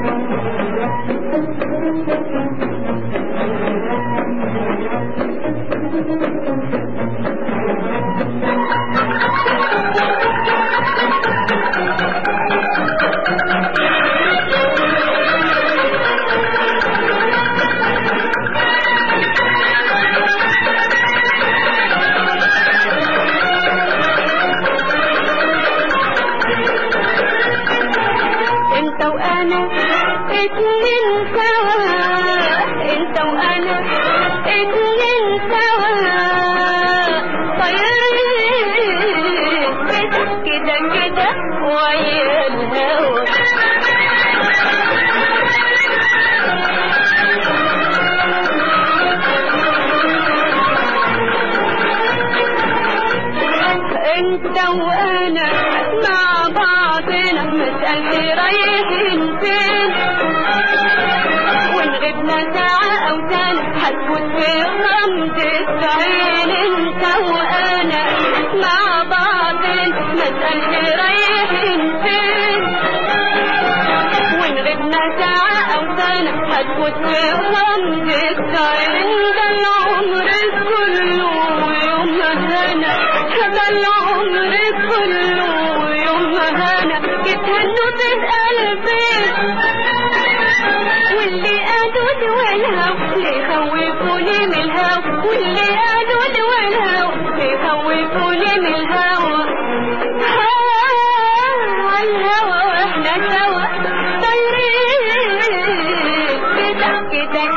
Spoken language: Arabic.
انت وانا مع بعضنا مسألة رايحين فين ونغيبنا ساعة او سنة هتفوت في غمضة عين. انت وانا مع بعضنا مسألة رايحين فين ونغيبنا ساعة او سنة هتفوت في غمضة عين. ده العمر كله يوم هنا، ده العمر كله يوم هنا يتهنوا في قلبي واللي قالوا لي والهوى يخوفوني من الهوى واللي قالوا لي والهوى يخوفوني من الهوى. الهوى واحنا سوا طايرين بضحكتك